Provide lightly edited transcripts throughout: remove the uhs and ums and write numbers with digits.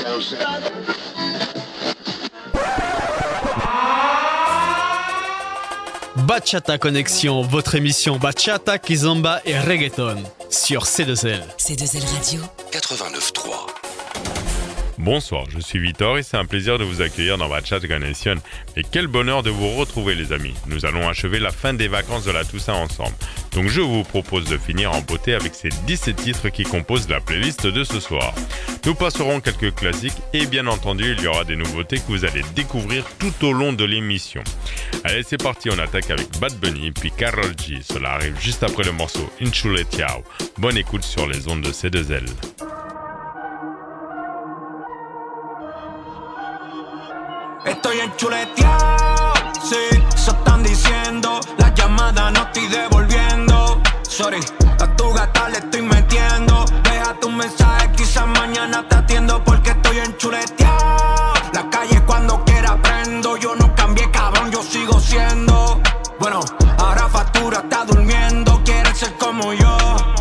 Bachata Connexion, votre émission Bachata, Kizomba et Reggaeton sur C2L. C2L Radio 89.3. Bonsoir, je suis Victor et c'est un plaisir de vous accueillir dans Bachata Connexion. Et quel bonheur de vous retrouver les amis. Nous allons achever la fin des vacances de la Toussaint ensemble. Donc je vous propose de finir en beauté avec ces 17 titres qui composent la playlist de ce soir. Nous passerons quelques classiques et bien entendu il y aura des nouveautés que vous allez découvrir tout au long de l'émission. Allez c'est parti, on attaque avec Bad Bunny puis Karol G. Cela arrive juste après le morceau Enchuletiao. Bonne écoute sur les ondes de C2L. Estoy enchuleteado, sí, eso están diciendo. Las llamadas no estoy devolviendo. Sorry, a tu gata le estoy metiendo. Deja tu mensaje, quizás mañana te atiendo porque estoy enchuleteado. La calle cuando quiera prendo. Yo no cambié, cabrón, yo sigo siendo. Bueno, ahora factura, está durmiendo. Quiere ser como yo,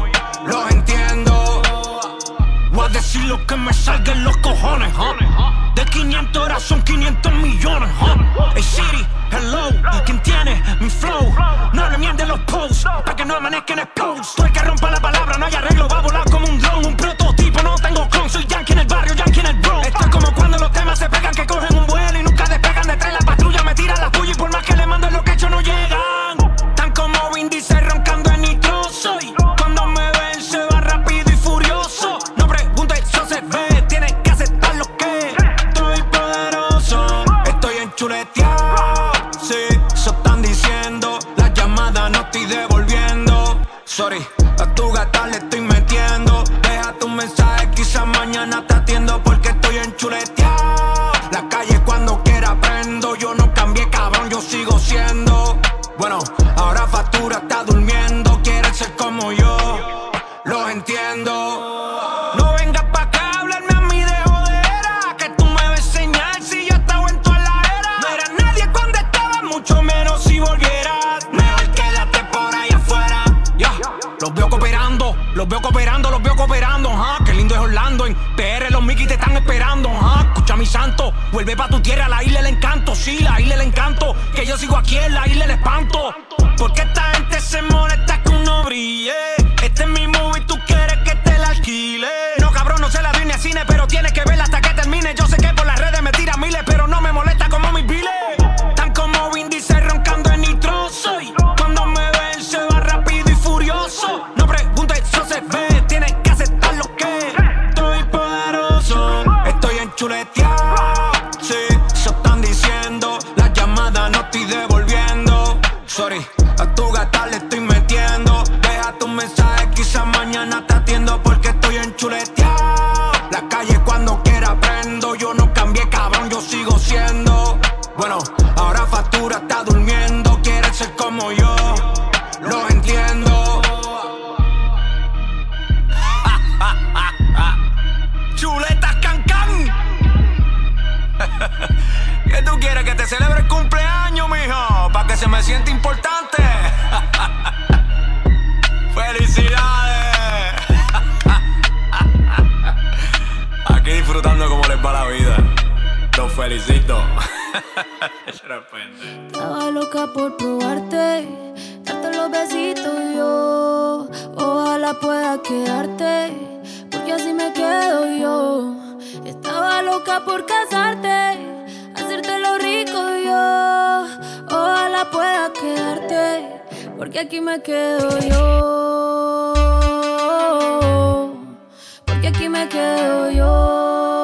lo entiendo. Voy a decir lo que me salga en los cojones, De 500 horas son 500 millones, Hey Siri, hello, ¿quién tiene mi flow? No le mienten los posts, pa' que no amanezca en expose. Tú el que rompa la palabra, no hay arreglo, va a volar como un dron. Un prototipo, no tengo clon, soy yankee en el barrio, yankee en el bro. Esto es como cuando los temas se pegan, que cogen un vuelo y nunca despegan. Detrás la patrulla me tira la puya y por más que le manden lo que he hecho no llegan. Tan como Vin Diesel roncando en nitro soy. Cuando me ven se va rápido y furioso. No pregunto, eso se ve, tienen que aceptar lo que estoy poderoso. Estoy enchuleteado, sí, eso están diciendo. Las llamadas no estoy devolviendo. Sorry, a tu gata le estoy metiendo. Deja tu mensaje, quizás mañana te atiendo porque estoy enchuleteado. La calle cuando quiera prendo. Yo no cambié, cabrón, yo sigo siendo. Bueno, ahora factura, está durmiendo. Quiere ser como yo, lo entiendo. No vengas pa' acá a hablarme a mí de jodera. Que tú me ves enseñar si yo estaba en toda la era. No eras nadie cuando estaba, mucho menos si volvieras. Mejor quédate por ahí afuera. Ya, los veo cooperando, los veo cooperando, los veo cooperando. Qué lindo es Orlando, en PR los Mickey te están esperando. Escucha mi santo, vuelve pa' tu tierra, la isla del encanto. Sí, la isla del encanto, que yo sigo aquí en la isla del espanto. Porque esta gente se molesta que uno brille. Este es mi movie, tú quieres que te la alquile. No, cabrón, no se la doy ni a cine, pero tienes que verla hasta que termine. Yo sé que por las redes me tiran miles, pero no me molesta como mis biles. Tan como Vin Diesel roncando en nitro soy. Cuando me ven se va rápido y furioso. No pregunto, eso se ve, tienes que aceptar lo que estoy poderoso. Estoy enchuleteado, sí, eso están diciendo. Las llamadas no estoy devolviendo. Sorry, a tu gata le estoy metiendo. Deja tu mensaje, quizás mañana te atiendo porque estoy enchuleteado. La calle cuando quiera prendo. Yo no cambié, cabrón, yo sigo siendo. Bueno, ahora factura, está durmiendo. Quiere ser como yo, lo entiendo. Chuletas cancán. ¿Qué tú quieres? Que te celebre el cumpleaños, mijo, pa' que se me sienta importante. ¡Felicidades! Aquí disfrutando como les va la vida. Los felicito. Estaba loca por probarte, darte los besitos yo. Ojalá pueda quedarte, porque así me quedo yo. Estaba loca por casarte, hacerte lo rico yo. Ojalá pueda quedarte, porque aquí me quedo yo. Porque aquí me quedo yo.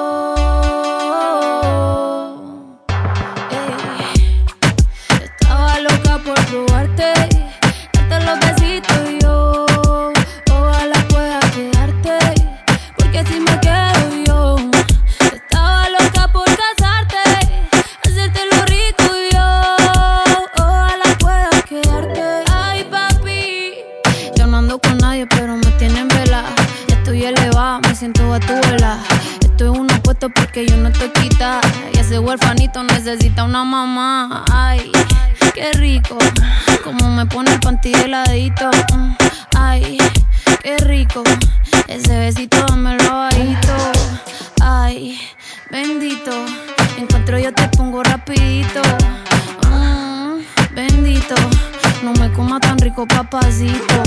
Estaba loca por probarte, darte los besitos yo. Ojalá pueda quedarte, porque así me quedo yo. Estaba loca por casarte, hacerte lo rico yo. Ojalá pueda quedarte. Ay, papi, yo no ando con nadie, pero me tienen vela. Ya estoy elevada, me siento a tu vela. Estoy en unos puestos porque yo no estoy quita. Y ese huerfanito necesita una mamá. Ay, qué rico, como me pone el panty heladito. Ay, qué rico, ese besito dámelo bajito. Ay, bendito, encuentro yo te pongo rapidito. Bendito, no me coma tan rico, papacito.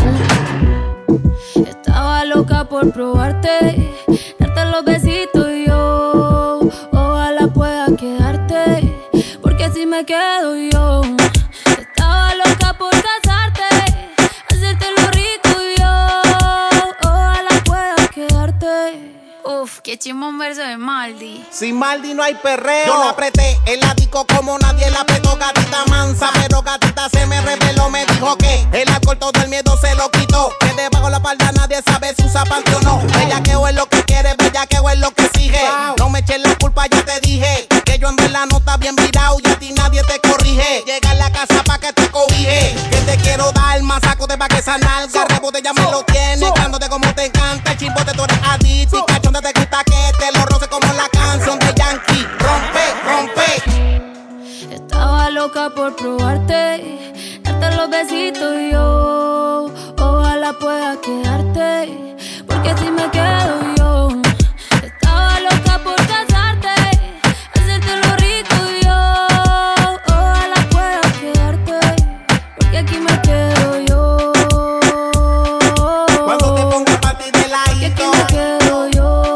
Estaba loca por probarte, darte los besitos y yo ojalá pueda quedarte, porque si me quedo yo. Estaba loca por casarte, hacerte lo rico y yo ojalá pueda quedarte. Uf, qué chimón verso de Maldi. Sin Maldi no hay perreo. Yo la apreté en la disco como nadie la apretó, gatita mansa. Pero gatita se me reveló, me dijo que el alcohol todo el miedo se lo quitó. Que debajo la espalda nadie sabe si usa panty o no. Bellaqueo es lo que quiere, bellaqueo es lo que exige. No me eches la culpa, ya te dije que yo en verdad no está bien virado y a ti nadie te corrige. Llega a la casa pa' que te cobije, que te quiero dar más saco de pa' que esa nalga. Rebote ya me lo tienes, cándote como te encanta. El chimbote tú eres adicto y cachonde te gusta que te lo roce como la canción de Yankee. Rompe, rompe. Estaba loca por probarte, darte los besitos y yo ojalá pueda quedarte, porque si me quedo yo. Estaba loca por casarte, hacerte lo rico y yo ojalá pueda quedarte, porque aquí me quedo yo. Cuando te pongas a partir de la porque aquí me quedo yo.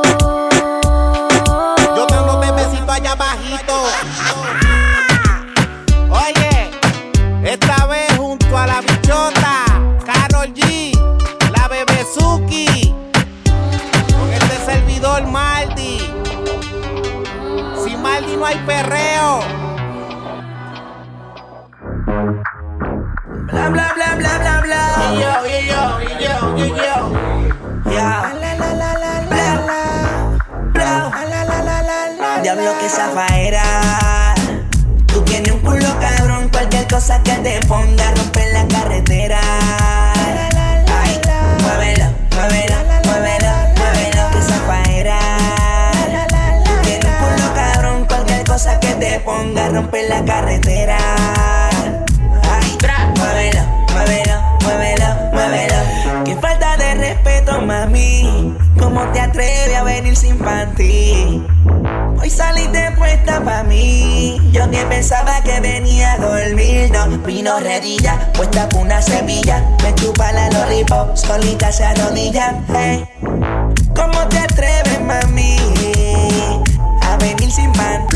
Yo dándote besito allá bajito. Oye, esta vez junto a la bichota, Karol G, la Bebezuki, con este servidor Maldi. Sin Maldi no hay perreo. Bla bla bla bla bla bla. Yeah. Diablo que zafaera. Tú tienes un culo cabrón, cualquier cosa que te ponga rompe la carretera. Ay, muévelo, muévelo, muévelo, muévelo que zafaera. Tú tienes un culo cabrón, cualquier cosa que te ponga rompe la carretera. Ay, muévelo, muévelo, muévelo, muévelo. Qué falta de respeto, mami. ¿Cómo te atreves a venir sin panty? Hoy saliste puesta pa' mí. Yo ni pensaba que venía a dormir. No, vino redilla, puesta por una semilla. Me chupa la lollipop, solita se arrodilla. Hey, ¿cómo te atreves, mami, a venir sin panty?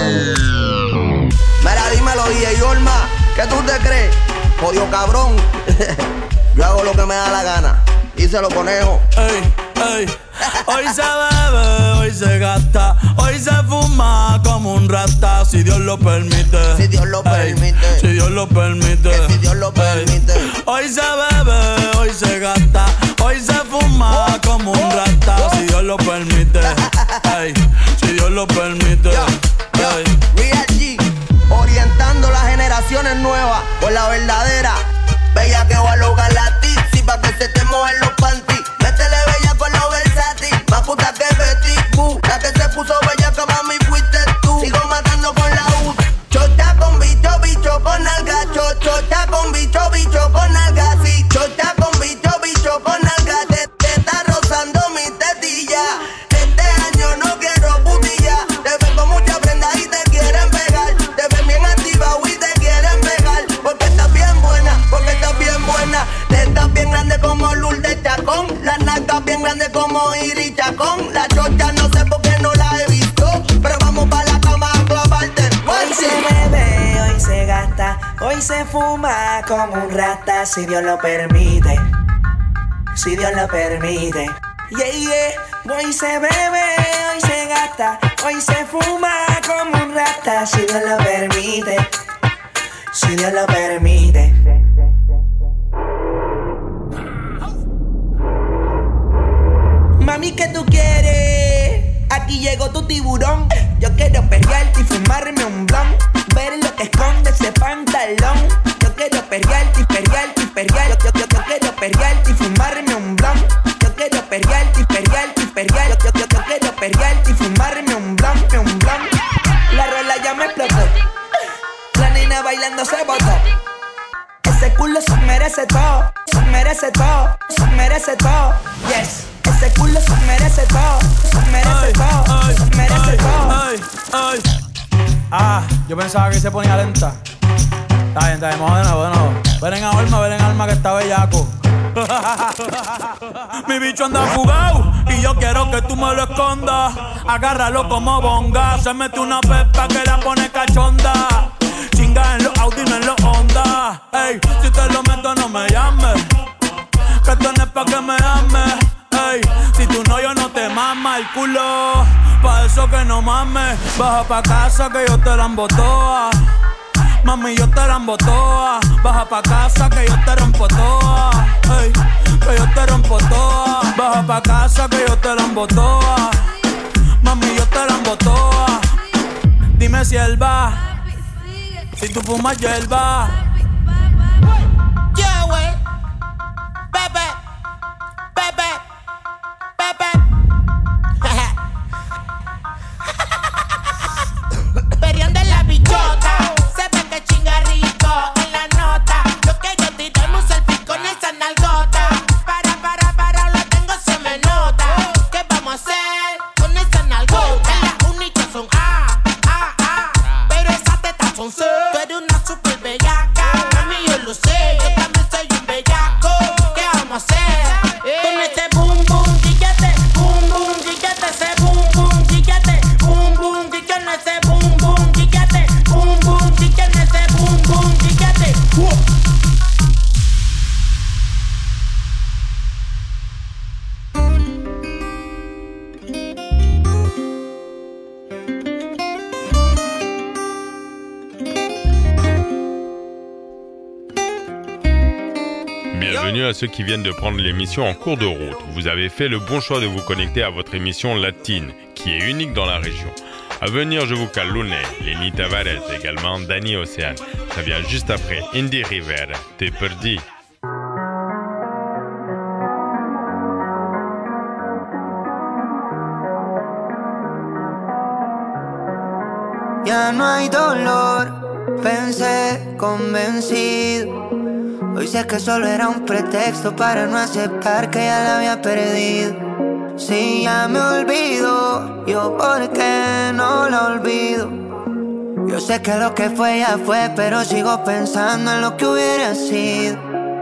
Mira, dímelo, DJ Olma, ¿qué tú te crees? Jodido cabrón. Yo hago lo que me da la gana. Y se lo conejo. Ey, ey. Hoy se bebe, hoy se gasta, hoy se fuma como un rata, si Dios lo permite. Si Dios lo permite. Si Dios lo permite. Que si Dios lo permite. Hoy se bebe, hoy se gasta, hoy se fuma como un rata, si Dios lo permite. Ey, si Dios lo permite. Ey. Real G, orientando las generaciones nuevas por la verdadera. Bella que va a lograr la tipsy pa' que se te mojen los panties. Métele bella con los versátil, más puta que Betty, la que se puso bella que mami fuiste tú. Sigo matando con la U. Chota con bicho, bicho con nalga. Chota con bicho, bicho con nalga. Sí, chota con bicho, bicho con nalga. Te está rozando mi tetilla. Este año no quiero putilla. Te ven con mucha prenda y te quieren pegar. Te ven bien activado y te quieren pegar. Porque estás bien buena, porque estás bien buena. Te estás bien grande como Lourdes Chacón. Las nalgas bien grandes como Iris Chacón. La chocha no sé por qué no la he visto, pero vamos pa' la cama a clavarte. Hoy se bebe, hoy se gasta, hoy se fuma como un rata, si Dios lo permite. Si Dios lo permite. Yeah, yeah. Hoy se bebe, hoy se gasta, hoy se fuma como un rata, si Dios lo permite. Si Dios lo permite. Mami, ¿qué tú quieres? Aquí llegó tu tiburón. Yo quiero perrearte y fumarme un blunt. Ver lo que esconde ese pantalón. Yo quiero perrearte y perrearte y perrearte. Yo quiero perrearte y fumarme un blunt. Yo quiero perrearte y perrearte y perrearte. Yo quiero perrearte y fumarme un blunt, un blunt. La rola ya me explotó. La nena bailando se botó. Ese culo se merece todo. Se merece todo. Se merece todo. Yes. Ese culo se merece todo, se merece todo, Yo pensaba que se ponía lenta. Está bien, vamos de nuevo. Ven en alma que está bellaco. Mi bicho anda fugado y yo quiero que tú me lo escondas. Agárralo como bonga. Se mete una pepa que la pone cachonda. Chinga en los Audi, no en los Honda. Ey, si te lo meto no me llames, que esto no es pa' que me ames. Ey, si tú no, yo no te mama el culo. Pa' eso que no mames. Baja pa' casa que yo te la embotoa. Mami, yo te la embotoa. Baja pa' casa que yo te rompo toa. Ey, que yo te rompo toa. Baja pa' casa que yo te la embotoa. Mami, yo te la embotoa. Dime si él va, si tú fumas hierba. Yeah, wey. Pepe. Perreando en la bichota. Se ve que chinga rico en la nota. Lo que yo tiremos selfie con esa nalgota. Para, lo tengo, se me nota. ¿Qué vamos a hacer con esa nalgota? Las únicas son pero esas tetas son C. Tú eres una super bellaca. Mami, yo lo sé, yo también soy un bellaco. ¿Qué vamos a hacer? Con este boom boom, guillete, boom boom, guillete, ese boom boom, guillete, boom boom, guillete, ese boom boom, guillete, boom boom, guillete, ese boom boom, guillete. Bienvenue à ceux qui viennent de prendre l'émission en cours de route. Vous avez fait le bon choix de vous connecter à votre émission latine, qui est unique dans la région. À venir, je vous cale Lune, Lenny Tavares, également Danny Océane. Ça vient juste après Indie River, T'es perdu. Ya no hay dolor, pensé convencido. Hoy sé que solo era un pretexto para no aceptar que ya la había perdido. Si ya me olvido, yo por qué no la olvido. Yo sé que lo que fue ya fue, pero sigo pensando en lo que hubiera sido.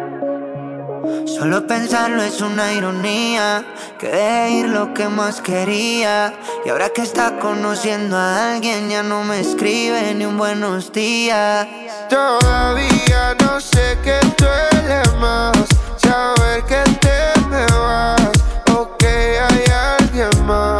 Solo pensarlo es una ironía, que dejé ir lo que más quería. Y ahora que está conociendo a alguien, ya no me escribe ni un buenos días. Todavía no sé qué duele más, saber que te me vas o que hay alguien más.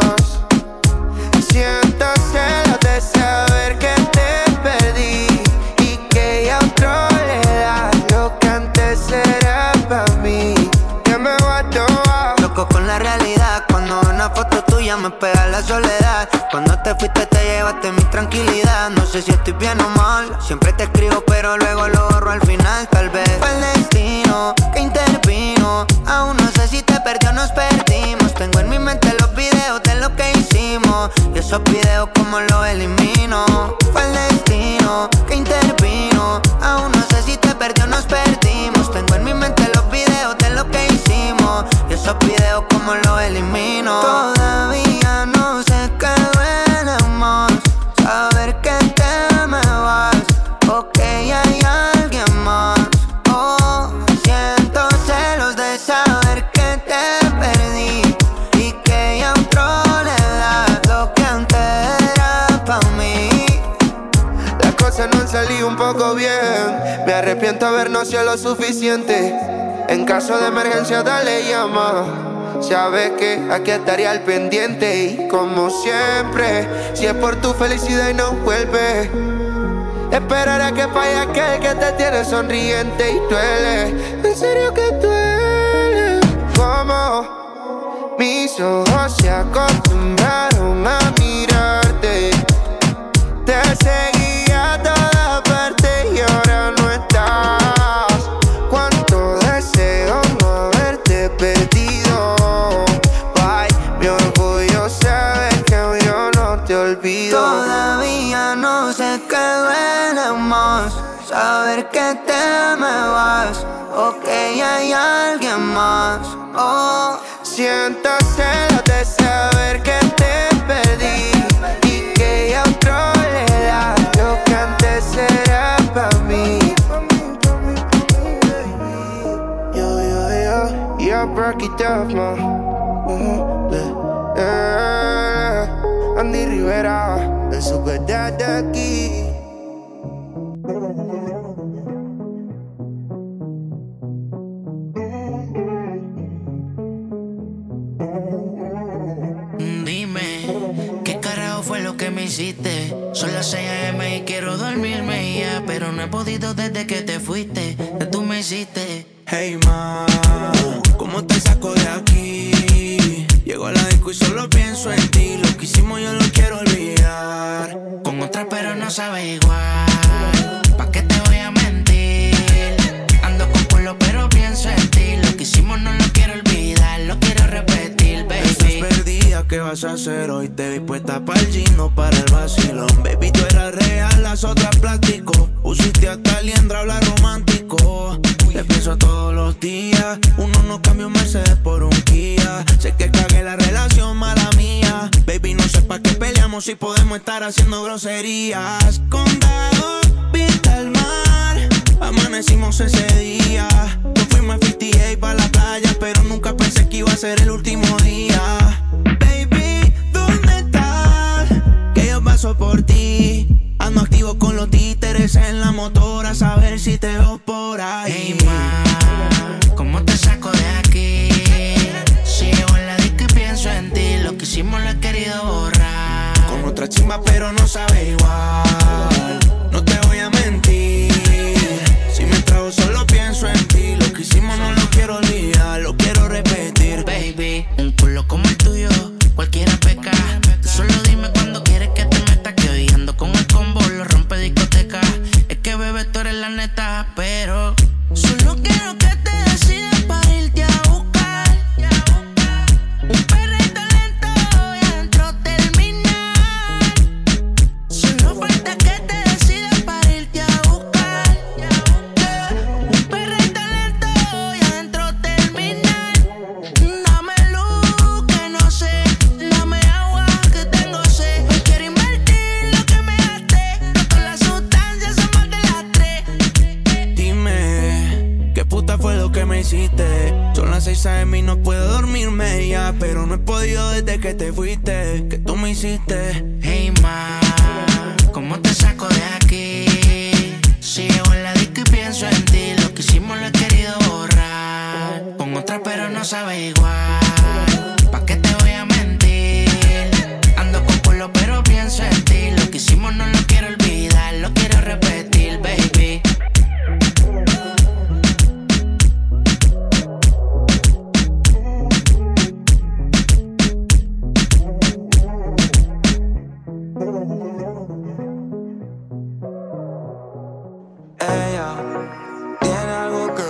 Siento celos de saber que te perdí y que ya otro le da lo que antes era para mí. Que me voy a tomar. Loco con la realidad, cuando una foto tuya me pega la soledad. Cuando te fuiste te llevaste mi tranquilidad. No sé si estoy bien o mal, siempre te escribo pero luego lo borro al final. Tal vez fue el destino que intervino. Aún no sé si te perdió o nos perdimos. Tengo en mi mente los videos de lo que hicimos y esos videos como los elimino. Fue el destino que intervino. Aún no sé si te perdió o nos perdimos. Tengo en mi mente los videos de lo que hicimos y esos videos como los elimino. Todavía no sé qué duele más, saber que te me vas o que ya hay alguien más. Oh, siento celos de saber que te perdí y que ya otro le da lo que antes era pa' mí. Las cosas no han salido un poco bien, me arrepiento de haber no sido lo suficiente. En caso de emergencia dale llama. Sabes que aquí estaría al pendiente y como siempre, si es por tu felicidad y no vuelve, esperaré a que falle aquel que te tiene sonriente y duele. En serio que duele. Como mis ojos se acostumbraron a mirarte, te seguía a toda parte y ahora no estás. Cuánto deseo no haberte perdido. Ay, mi orgullo sabe que yo no te olvido. Todavía no sé qué duele más, saber que te me vas o que ya hay alguien más. Oh, siento celos de saber que te perdí y que ya otro le da y Chafma. Andy Rivera, el super dad de aquí. Son las 6 AM y quiero dormirme ya, pero no he podido desde que te fuiste, que tú me hiciste. Hey ma, ¿cómo te saco de aquí? Llego a la disco y solo pienso en ti. Lo que hicimos yo lo quiero olvidar. Con otra pero no sabe igual. ¿Pa' qué te voy a mentir? Ando con culo pero pienso en ti. Lo que hicimos no lo quiero olvidar, lo quiero repetir, baby. Estás perdida, ¿qué vas a hacer hoy? Te vi puesta pa'l gino, para el vacilón. Baby, tú eras real, las otras plástico. Usiste hasta liendra, habla romántico. Te pienso todos los días. Uno no cambia un Mercedes por un Kia. Sé que cagué la relación, mala mía. Baby, no sé pa' qué peleamos si podemos estar haciendo groserías. Condado, vista al mar. Amanecimos ese día. Nos fuimos a 58 pa' la playa, pero nunca pensé que iba a ser el último día. Baby, ¿dónde estás? Que yo paso por ti. Ando activo con los títeres en la motora, a saber si te veo por ahí. Hey ma, ¿cómo te saco de aquí? Si llego en la disco y pienso en ti. Lo que hicimos lo he querido borrar. Con otra chimba pero no sabe igual. No te voy a mentir. Si me trago solo pienso en ti. Lo que hicimos no lo quiero olvidar, lo quiero repetir. Baby, un culo como el tuyo cualquiera peca. Tú solo dime cuando quieres que te meta, que hoy ando con el combo, lo rompe discoteca. Es que bebé tú eres la neta, pero solo quiero que te decidas para irte a buscar. Un perrito lento y adentro terminar. Solo falta que te decidas para irte a buscar. Un perrito lento y adentro terminar. Dame luz que no sé, dame agua que tengo sed. Hoy quiero invertir lo que me gasté. No todas las sustancias son más de las 3. Dime, ¿qué puta fue lo que me hiciste? Son las 6 AM y no puedo dormirme ya, pero no he podido desde que te fuiste, que tú me hiciste. Hey ma, ¿cómo te saco de aquí? Si llego en la disco y pienso en ti. Lo que hicimos lo he querido borrar. Con otra pero no sabe igual. ¿Pa' qué te voy a mentir? Ando con culo pero pienso en ti. Lo que hicimos no lo quiero olvidar, lo quiero repetir, baby. Ella tiene algo que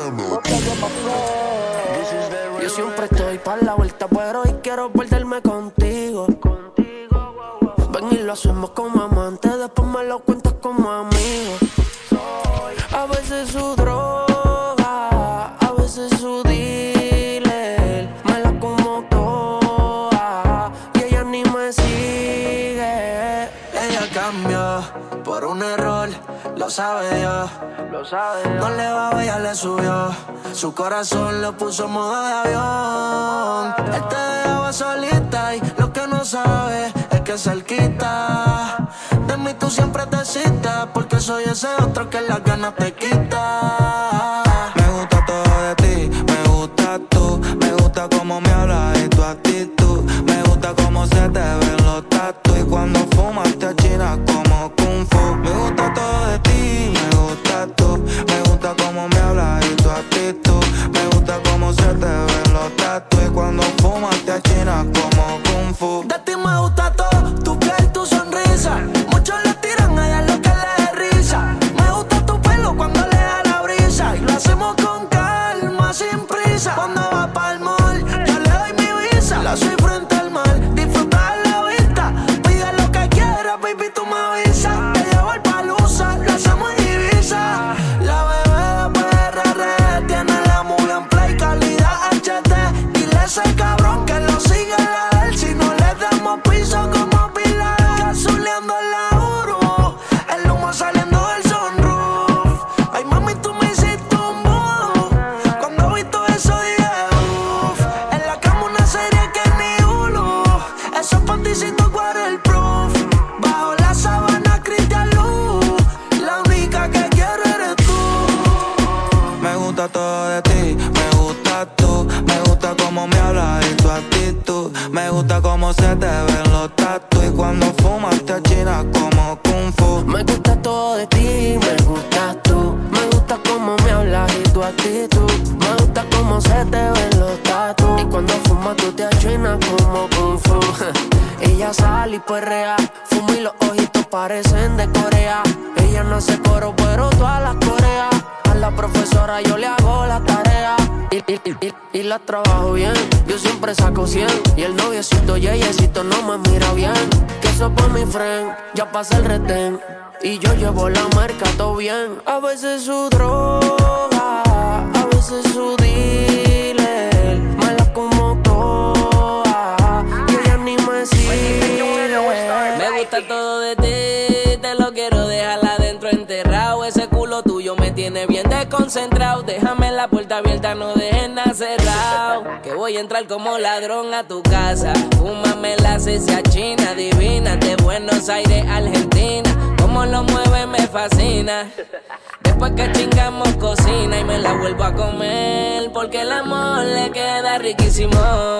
Yo siempre estoy pa' la vuelta, pero hoy quiero perderme contigo. Ven y lo hacemos como amantes, después me lo cuentas como amigo. A veces su droga, a veces su dealer, me la como toda y ella ni me sigue. Ella cambió por un error, lo sabe Dios. No le va, ella le subió. Su corazón lo puso en modo de avión. Él te dejaba solita y lo que no sabe es que cerquita de mí tú siempre te citas, porque soy ese otro que las ganas te quita. Me gusta todo de ti, me gusta tú. Me gusta cómo me hablas y tu actitud. Me gusta cómo se te ven los tatuajes y cuando fumas te achinas como Kung Fu. Me gusta todo de ti, me gusta tú. Me gusta cómo me hablas y tu actitud. Me gusta cómo se te ven los tatuajes y cuando fumas te achinas como Kung Fu. De ti me gusta todo, tu piel, tu sonrisa. Muchos le tiran a ella lo que le dé risa. Me gusta tu pelo cuando le da la brisa. Y lo hacemos con calma, sin prisa. Cuando va pa'l mall, yo le doy mi visa. La soy frente al mar, disfruta la vista. Pide lo que quieras, baby, tú me avisas. Te llevo al Palusa, lo hacemos en Ibiza. La bebé de PRR tiene la cómo se te ven los tatus y cuando fumas te achinas como Kung Fu. Me gusta todo de ti, me gustas tú. Me gusta cómo me hablas y tu actitud. Me gusta cómo se te ven los tatus y cuando fumas tú te achinas como Kung Fu. Ella sale y perrea, fuma y los ojitos parecen de Corea. Ella no hace coro pero todas las coreas. A la profesora yo le hago la tarea y la trabajo bien. Yo siempre saco 100 y el noviecito yeyecito no me mira bien. Que eso pa' mi friend, ya pasa el retén y yo llevo la marca todo bien. A veces su droga, a veces su dealer, mala como toda y ella ni me sigue. Me gusta todo de ti, te lo quiero dejar adentro enterrado. Ese culo tuyo me tiene bien desconcentrado. Déjame la puerta abierta, no dejes nada cerrado. Que voy a entrar como ladrón a tu casa. Fúmame la cecia china, divina, de Buenos Aires, Argentina. Como lo mueve me fascina. Después que chingamos cocina y me la vuelvo a comer, porque el amor le queda riquísimo.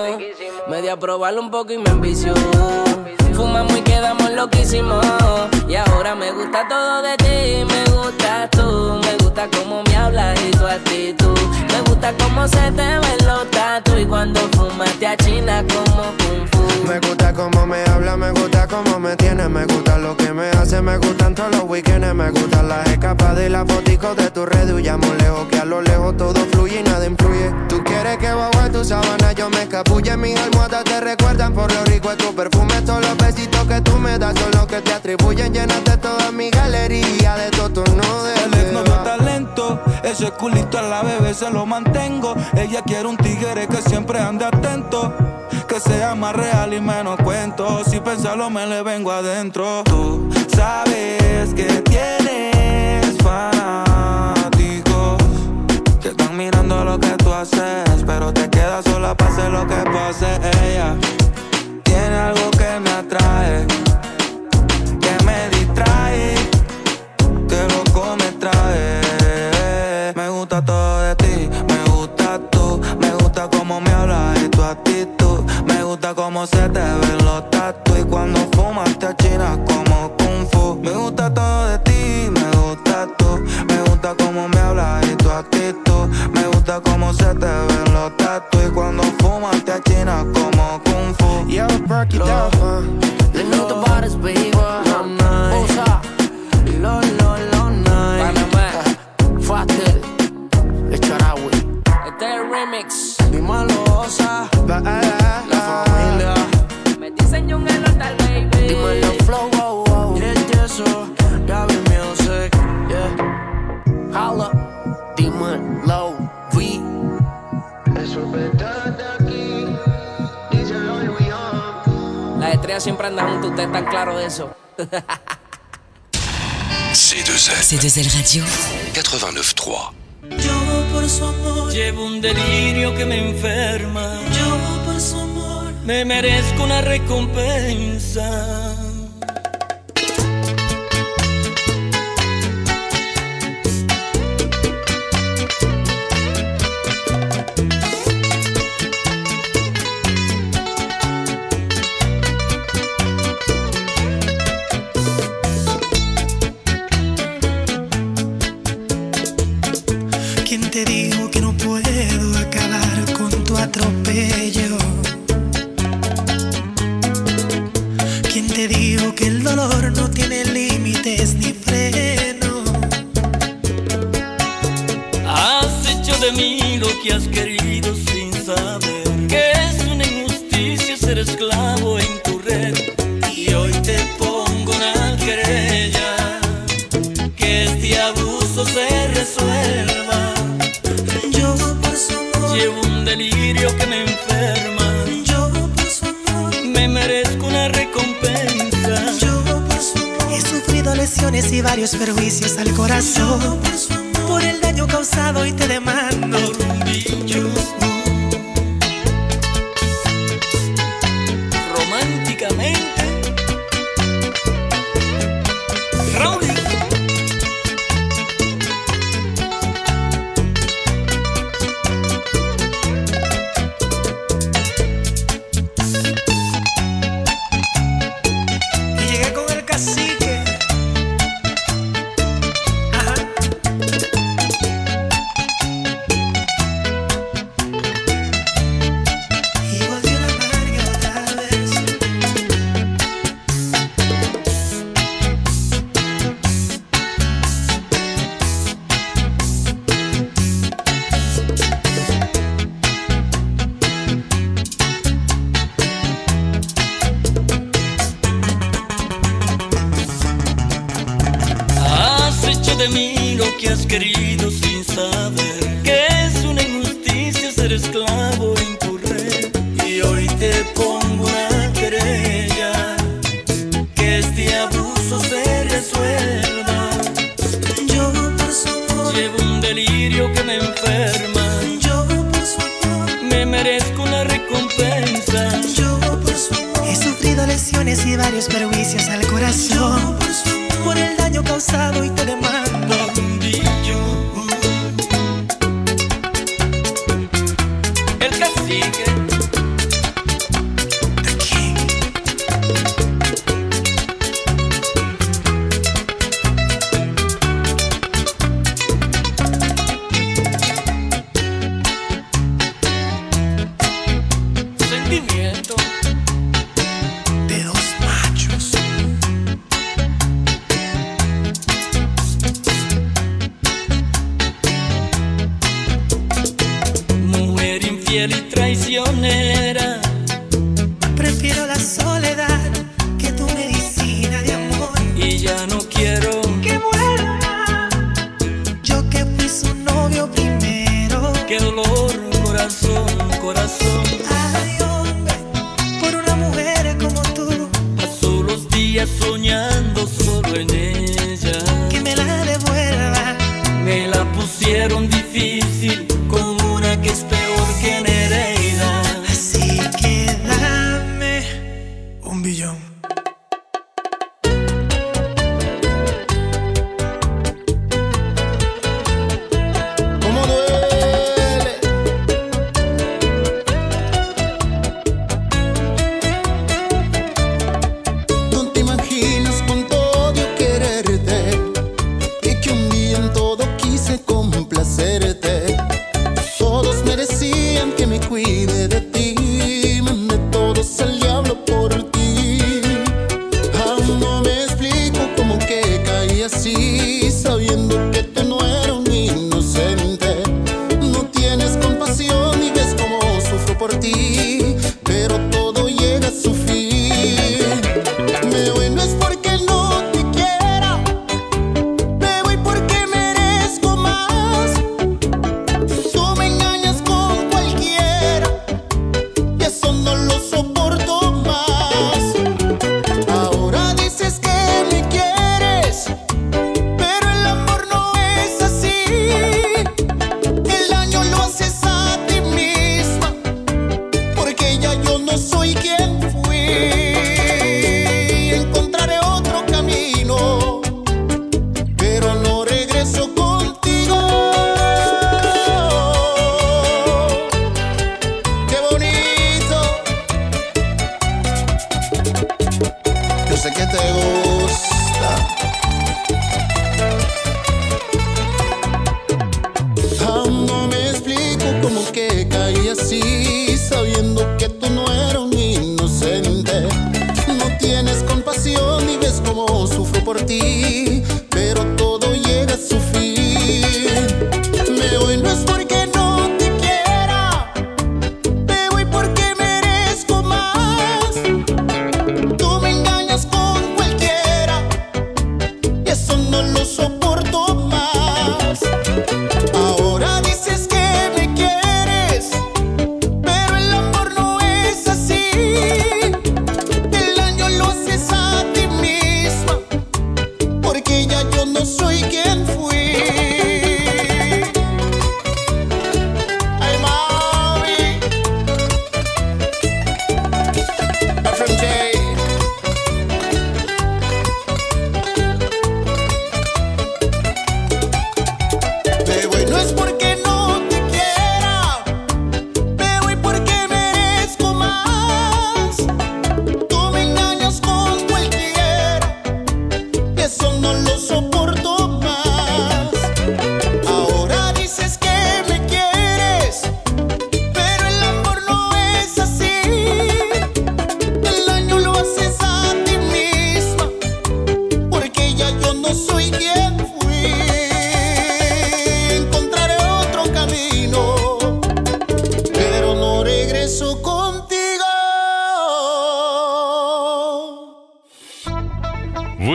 Me di a probarlo un poco y me envició. Fumamos y quedamos loquísimos. Y ahora me gusta todo de ti, me gustas tú. Me gusta cómo me hablas y tu actitud. Me gusta cómo se te ven los tatus y cuando fumas te achinas como Kung Fu. Me gusta cómo me habla, me gusta cómo me tiene. Me gusta lo que me hace, me gustan todos los weekends. Me gustan las escapadas y las foticos de tu red. Huyamos lejos, que a lo lejos todo fluye y nada influye. Tú quieres que bajo a tu sábana yo me escapulle. Mis almohadas te recuerdan por lo rico de tu perfume. Todos los besitos que tú me das son los que te atribuyen. Llenaste toda mi galería de todo tono de el ex novio talento, ese culito a la bebé se lo mantengo. Ella quiere un tigre que siempre ande atento, que sea más real y menos cuento. Si pensarlo me le vengo adentro. Tú sabes que tienes fanáticos que están mirando lo que tú haces, pero te quedas sola para hacer lo que pase. Ella tiene algo que me atrae, que me distrae, que loco me trae. Me gusta todo de ti, me gusta tú. Me gusta cómo me hablas y tu actitud. Me gusta cómo se te ven los tatus y cuando fumas te achinas como Kung Fu. Me gusta todo de ti, me gusta tú. Me gusta cómo me hablas y tu actitud. Me gusta cómo se te ven los tatus y cuando fumas te achinas como Kung Fu. Yo, break it down, Le know the bodies, baby. Osa, lo, night. Panamá, Fatel, Echarawi. este es el remix. Dímelo, Osa, la familia. Me diseñó un elotal, baby. Dímelo, flow, wow, wow. Yeah, eso, Gaby Music, yeah. Holla, dímelo, V. Eso es verdad aquí, díselo al William. Las estrellas siempre andan juntas, ustedes están claros de eso. C2L Radio 89.3. Yo por su amor llevo un delirio que me enferma. Yo por su amor me merezco una recompensa. ¿Quién te dijo que no puedo acabar con tu atropello? ¿Quién te dijo que el dolor no tiene límites ni freno? Has hecho de mí lo que has querido sin saber que es una injusticia ser esclavo en tu red. Y hoy te pongo una querella, que este abuso se resuelva. Yo por su amor llevo un delirio que me enferma. Yo por su amor me merezco una recompensa. Yo por su amor he sufrido lesiones y varios perjuicios al corazón. Yo por su amor por el daño causado y te demando por un bicho. Románticamente Raúl. cacique. Ajá. Y volvió la amarga otra vez. Has hecho de mí lo que has querido sin saber que es una injusticia ser esclavo en tu red. Y hoy te pongo una querella, que este abuso se resuelva. Yo por su amor llevo un delirio que me enferma. Yo por su amor me merezco una recompensa. Yo por su amor he sufrido lesiones y varios perjuicios al corazón. Por el daño causado y te demando. El cacique. Sentimiento de dos machos. Mujer infiel y traicionera, prefiero la soledad que tu medicina de amor. y ya no quiero que vuelva. Yo que fui su novio primero. que dolor, corazón, corazón. Ay, hombre, por una mujer como tú. Paso los días soñando solo en ella. Que me la devuelva. Me la pusieron difícil con una que es peor que Nereida. Así que dame un billón. Cómo duele. No te imaginas cuánto odio quererte, y que un día en todo quise complacerte. Todos merecían que me cuide de ti, mandé todos al diablo por ti. Aún no me explico cómo que caí así, sabiendo que tú no eras un inocente. No tienes compasión y ves cómo sufro por ti, pero todo llega a su fin. Me voy no es porque no te quiera, me voy porque merezco más. Tú me engañas con cualquiera, y eso no lo soporto más. Ahora dices que me quieres, pero el amor no es así. El daño lo haces a ti misma, porque ya yo no soy quien fui. Encontraré otro camino, pero no regreso contigo. Qué bonito. Yo sé que te gusta. Aún no me explico cómo que caí así, sabiendo que tú no eras un inocente. No tienes compasión y ves cómo sufro por ti, pero todo llega a su fin. Me voy no es porque no te quiera, me voy porque merezco más. Tú me engañas con cualquiera, y eso no lo soporto más. Ahora dices que me quieres, pero el amor no es así. El daño lo haces a ti misma, porque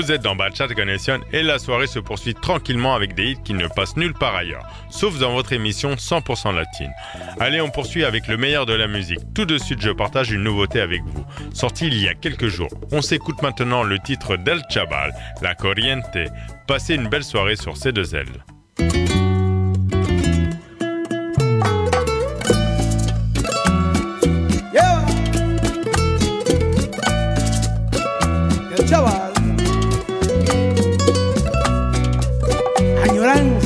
Vous êtes dans Bachata Connection et la soirée se poursuit tranquillement avec des hits qui ne passent nulle part ailleurs, sauf dans votre émission 100% latine. Allez, on poursuit avec le meilleur de la musique. Tout de suite, je partage une nouveauté avec vous, sortie il y a quelques jours. On s'écoute maintenant le titre d'El Chaval, La Corriente. Passez une belle soirée sur C2L. Chaval, añoranza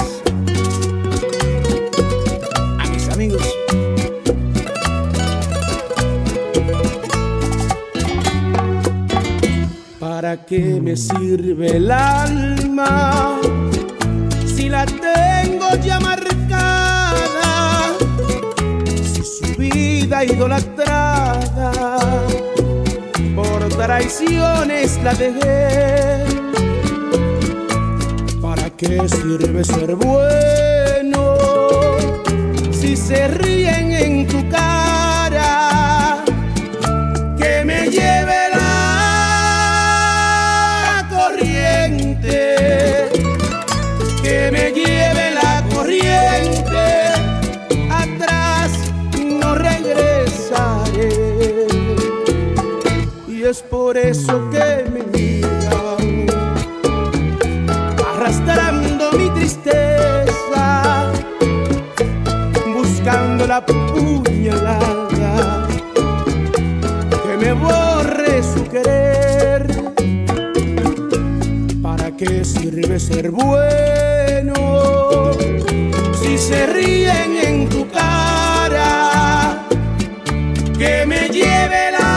a mis amigos. ¿Para qué me sirve el alma si la tengo ya marcada? Si su vida idolatrada por traiciones la dejé. ¿Para qué sirve ser bueno si se ríen en tu cara? Que me lleve la corriente, que me lleve la corriente, atrás no regresaré. Y es por eso que me miran, arrastrando mi tristeza, buscando la puñalada que me borre su querer. ¿Para qué sirve ser bueno si se ríen en tu cara? Que me lleve la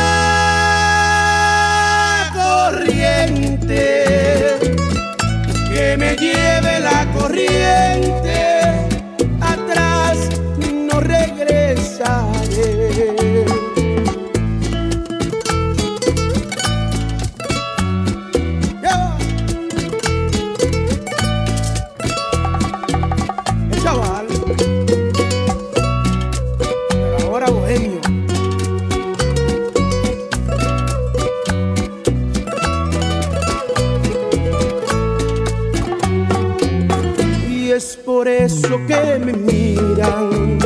que me lleve la corriente, atrás no regresaré. El chaval, pero ahora bohemio. Es por eso que me miran,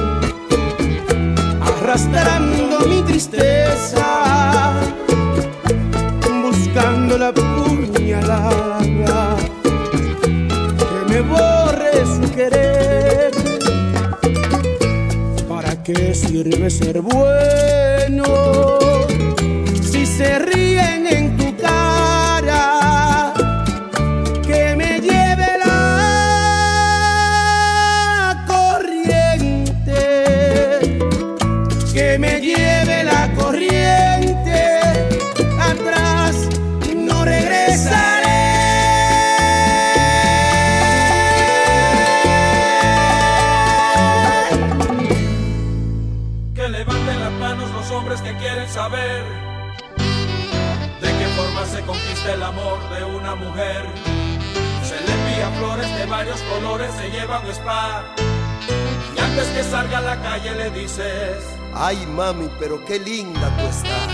arrastrando mi tristeza, buscando la puñalada que me borre su querer. ¿Para qué sirve ser bueno si se ríen en tu cara? Que me lleve que me lleve la corriente, atrás no regresaré. Que levanten las manos los hombres que quieren saber de qué forma se conquista el amor de una mujer. Se le envía flores de varios colores, se lleva un spa. Y antes que salga a la calle le dices: ay mami, pero qué linda tú estás.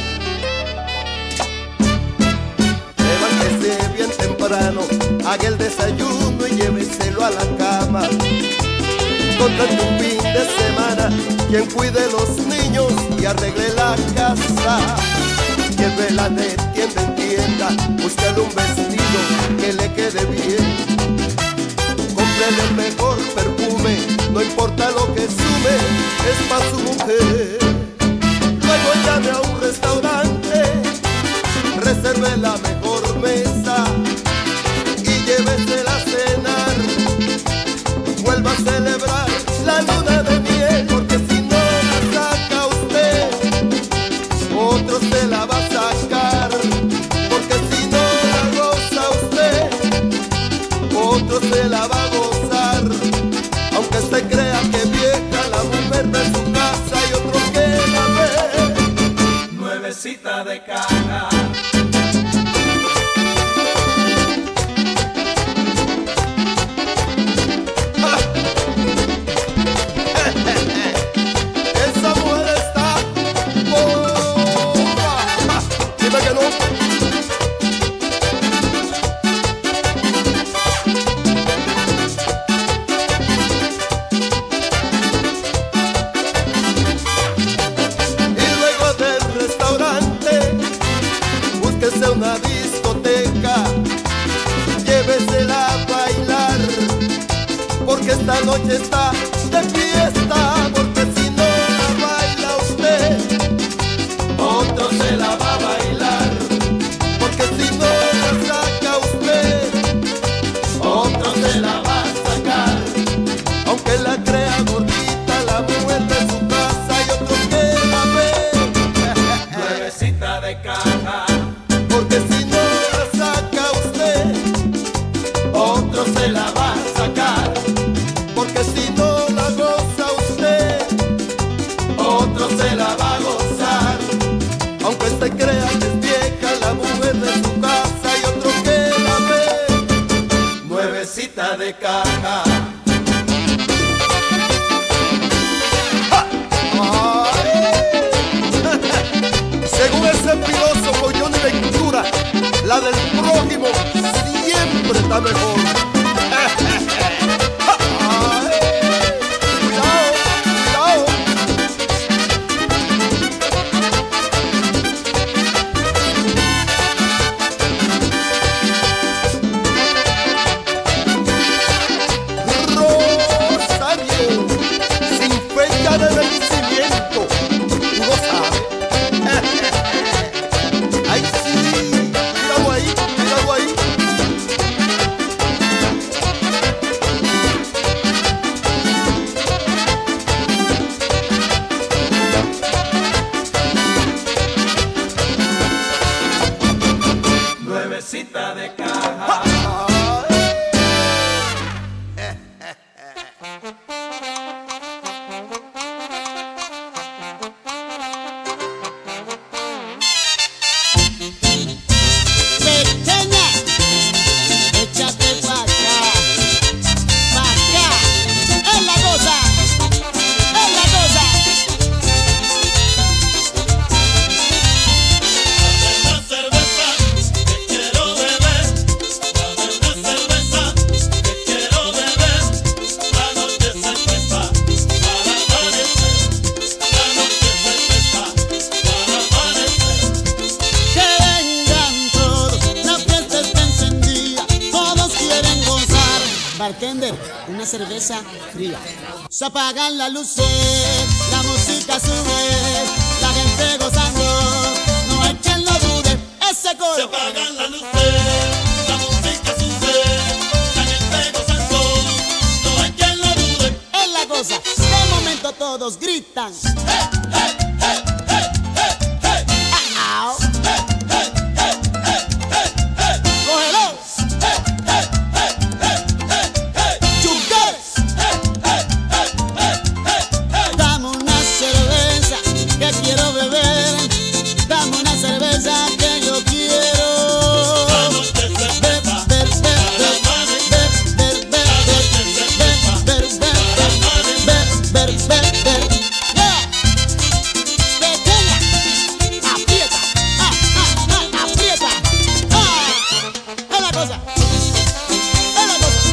Levántese bien temprano, haga el desayuno y lléveselo a la cama. Contrate un fin de semana, quien cuide los niños y arregle la casa. Llévela de tienda en tienda, búsquele un vestido que le quede bien. Cómprele el mejor perfume, no importa lo que sume, es para su mujer. Luego llame a un restaurante, reserve la mejor mesa y llévesela a cenar. Vuelva a celebrar la luna de miel, porque si no la saca usted, otro se la va a sacar. Porque si no la goza usted, otro se la va a gozar. Aunque usted crea que vieja la mujer de su casa y otro que la ve nuevecita de caja. Esa mujer está bomba. Dime que no. esta noche está de fiesta, porque si no la baila usted, otro se la va a bailar. Porque si no la saca usted, otro se la va a sacar. Aunque la crea gordita, la mujer de su casa y otro que la ve nuevecita de caja. Porque si no la saca usted, otro se la va a sacar. Porque si no la goza usted, otro se la va a gozar. Aunque se crea que es vieja, la mujer de su casa y otro que la ve nuevecita de caja. Según ese filósofo Johnny Ventura, la del prójimo siempre está mejor. Rosario, sin fecha de vencimiento, tú lo sabes. Ay, sí, míralo ahí, míralo ahí. Nuevecita de caja. Pequeña, échate pa' acá, es la cosa, es la cosa. Dame una cerveza que quiero beber. Dame una cerveza que quiero beber. La noche se empieza para amanecer. La noche se empieza para amanecer. Que vengan todos, la fiesta está encendida, todos quieren gozar. Bartender, una cerveza fría. Se apagan las luces, la música sube, la gente gozando, no hay quien lo dude, ese coro. Se apagan las luces, la música sube, la gente gozando, no hay quien lo dude. Es la cosa, de momento todos gritan. Ah, cógelo. Chunqueres. Dame una cerveza que quiero beber. Dame una cerveza que yo quiero. La noche se empieza para amanecer. Yeah. Pequeña, aprieta, aprieta. Es la cosa, es la cosa.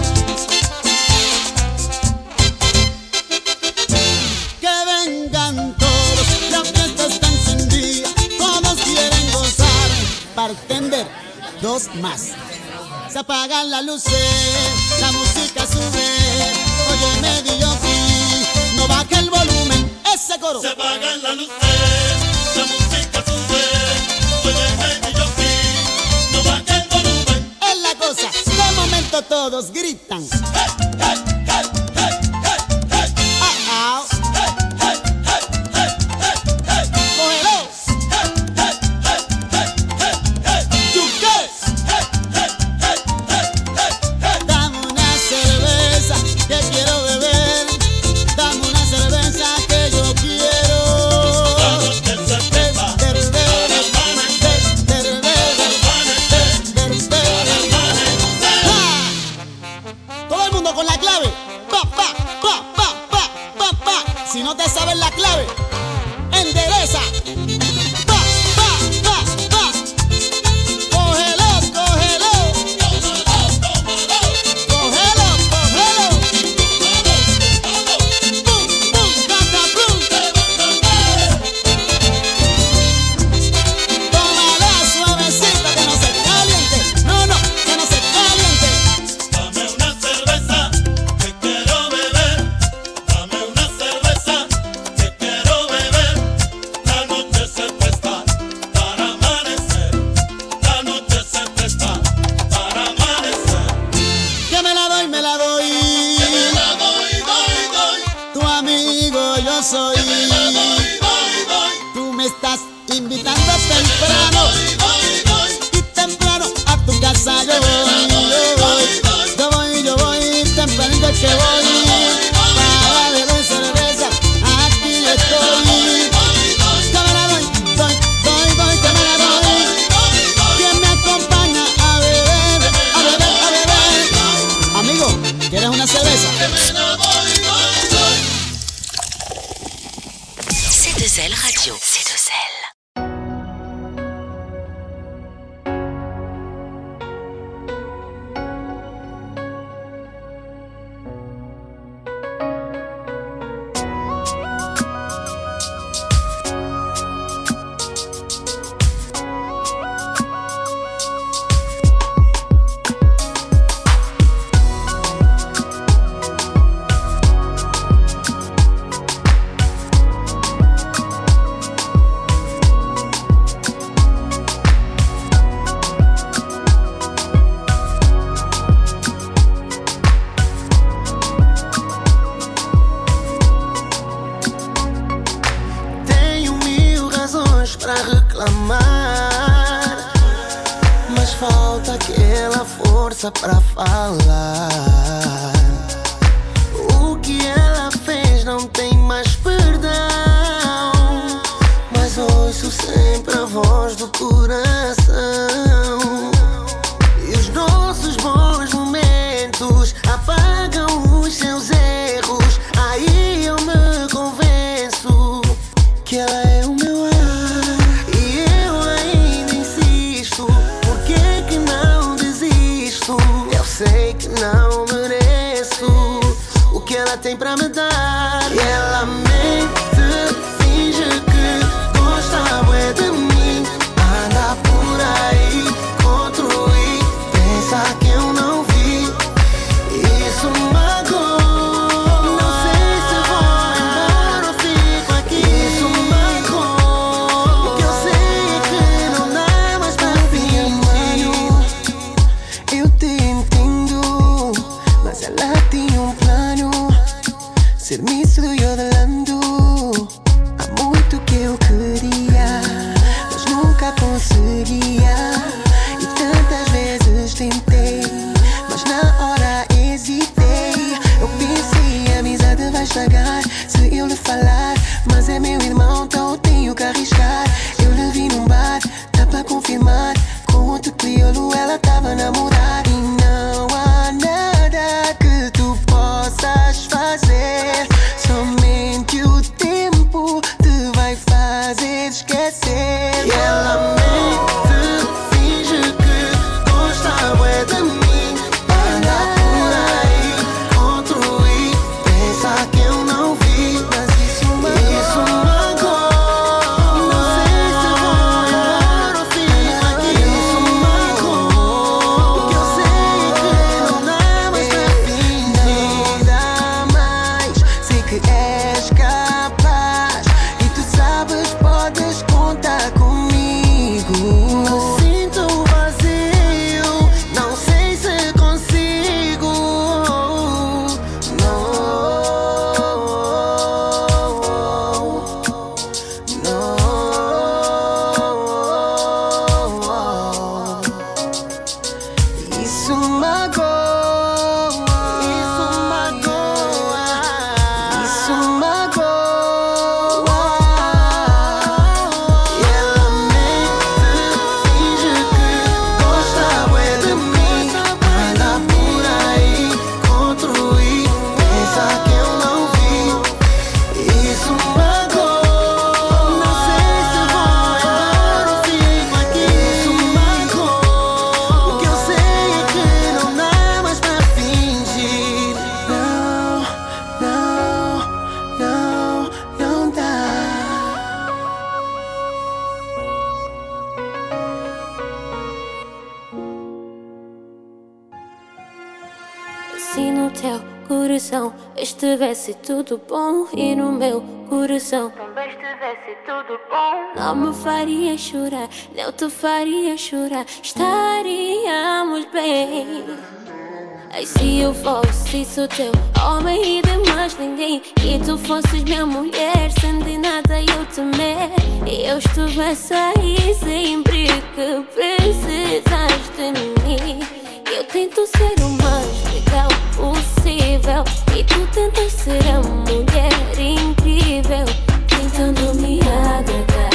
Que vengan todos, la fiesta está encendida, todos quieren gozar. Bartender, dos más. Se apagan las luces, la música sube. Óyeme, DJ, no baje el volumen, ese coro. Se apagan las luces, la música sube. Óyeme, DJ, no baje el volumen. Es la cosa, de momento todos gritan. Ah, cógelo. Chunqueres. Dame una cerveza que quiero beber. Dame una cerveza que yo quiero. La noche se empieza para amanecer. Todo el mundo con la clave. Pa, pa, pa, pa, pa, pa, pa. Si no te sabes la clave, endereza. Pa, pa, pa, pa. Cógelo, cógelo. Cógelo, cógelo. Pum, pum, cata, pum. Tómala suavecita que no se caliente. No, no, que no se caliente. Dame una cerveza que quiero beber. invitando temprano. Y temprano a tu casa yo voy. Yo voy, tempranito que voy. Para beber cerveza, aquí estoy. Que me la doy, que me la doy. ¿Quién me acompaña a beber? Amigo, ¿quieres una cerveza? C2L Radio. C2L. Pra falar o que ela fez não tem mais perdão, mas ouço sempre a voz do coração. E os nossos bons momentos apagam os seus erros. Aí eu me convenço que ela é o meu ar. E eu ainda insisto, por que que não desisto? Eu sei que não mereço o que ela tem pra me dar. E ela mente, finge que gosta bué de mim. Anda por aí, construir, pensa que eu não vi. Isso magoa. Não sei se vou embora ou fico aqui. Isso magoa. O que eu sei é que não dá mais pra fingir. Eu te entendo, mas ela tinha um plano, ser misto e Orlando. Há muito que eu queria, mas nunca conseguia. E tantas vezes tentei, mas na hora hesitei. Eu pensei, a amizade vai estragar se eu lhe falar, mas é meu irmão, então eu tenho que arriscar. Eu lhe vi num bar, dá pra confirmar, com outro crioulo ela tava a namorar. E não há nada que tu possas fazer, somente o tempo te vai fazer esquecer. E ela mente, finge que gosta bué de mim. Anda por aí, construir, pensa que eu não vi. Mas isso magoa. Não sei se vou embora ou fico aqui. Isso magoa. O que eu sei é que não dá mais pra fingir. Dá mais, sei que és capaz e tu sabes, podes contar comigo. Eu sinto um vazio, não sei se consigo. Não. Isso magoa. Isso magoa. Isso magoa. E ela mente, finge que gosta bué de mim. Anda por aí, construir, pensa que eu não vi. Isso magoa. Não sei se vou embora ou fico aqui. Isso magoa. O que eu sei é que não dá mais pra fingir. Não, não dá. Se no teu coração estivesse tudo bom e no meu coração também estivesse tudo bom, não me faria chorar, não te faria chorar, estaríamos bem. Ai, se eu fosse só teu homem e de mais ninguém, e tu fosses minha mulher, sem de nada eu temer, e eu estivesse aí sempre que precisas de mim. Eu tento ser o mais legal possível, e tu tentas ser a mulher incrível, tentando me agradar.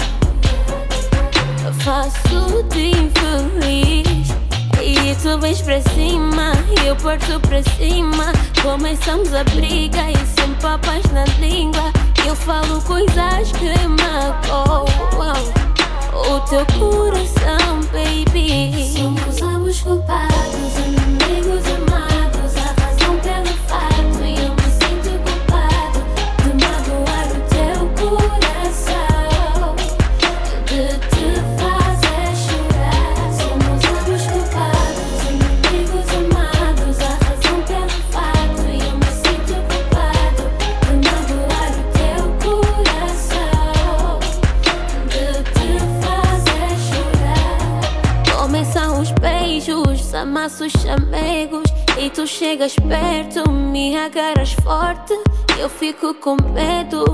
Faço-te infeliz e tu vens para cima, eu parto para cima. Começamos a briga e sem papas na língua. Eu falo coisas que magoam o teu coração, baby. Somos ambos culpados, inimigos amados. A razão pelo fato e eu me sinto culpado de magoar o teu coração, de te fazer chorar. Somos ambos culpados, inimigos amados. A razão pelo fato e eu me sinto culpado de magoar o teu coração, de te fazer chorar. Começam os beijos, amassos, chamegos, e tu chegas perto, me agarras forte, eu fico com medo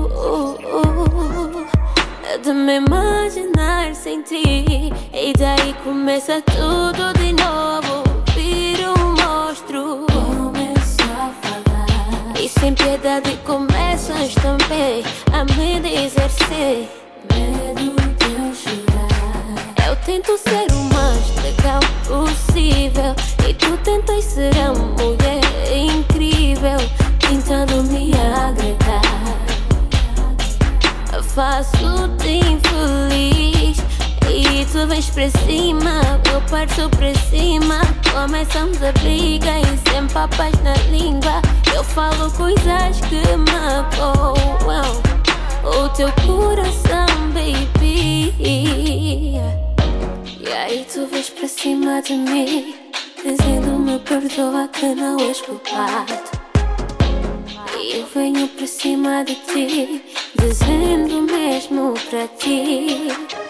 de me imaginar sem ti. E daí começa tudo de novo, vira um monstro. Começo a falar e sem piedade começas também a me dizer sim. Medo de eu chorar. Eu tento ser o mais legal possível, e tu tentas ser a mulher incrível, tentando me agradar. Faço-te infeliz e tu vens para cima, eu parto para cima. Começamos a briga e sem papas na língua. Eu falo coisas que magoam o teu coração, baby. E aí tu vens para cima de mim, dizendo me perdoa que não és culpado. E eu venho para cima de ti, dizendo mesmo para ti.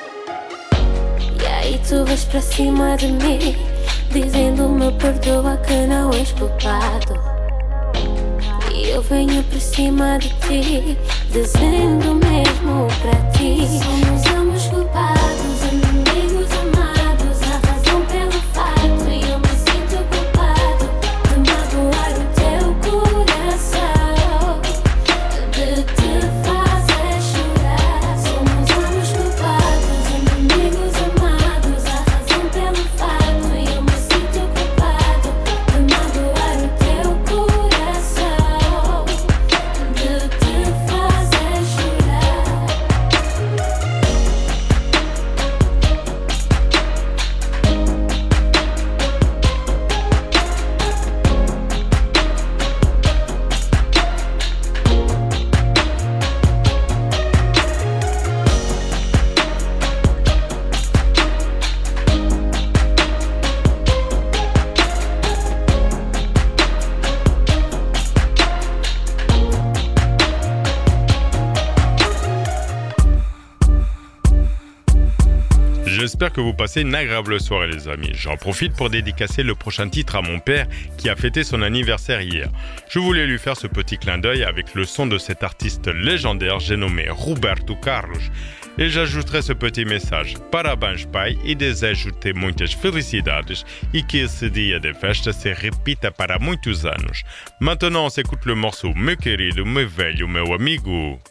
E aí tu vais para cima de mim, dizendo me perdoa que não és culpado. E eu venho para cima de ti, dizendo mesmo para ti. Somos ambos culpados, inimigos amados. A razão pelo fato e eu me sinto culpado de magoar o teu coração, de te fazer chorar. Somos ambos culpados, inimigos amados. A razão pelo fato e eu me sinto culpado de magoar o teu coração, de te fazer chorar. J'espère que vous passez une agréable soirée les amis. J'en profite pour dédicacer le prochain titre à mon père qui a fêté son anniversaire hier. Je voulais lui faire ce petit clin d'œil avec le son de cet artiste légendaire, j'ai nommé Roberto Carlos. Et j'ajouterai ce petit message. Parabéns pai e desejo-te muitas felicidades e que esse dia de festa se repita para muitos anos. Maintenant on s'écoute le morceau Meu querido, meu velho, meu amigo.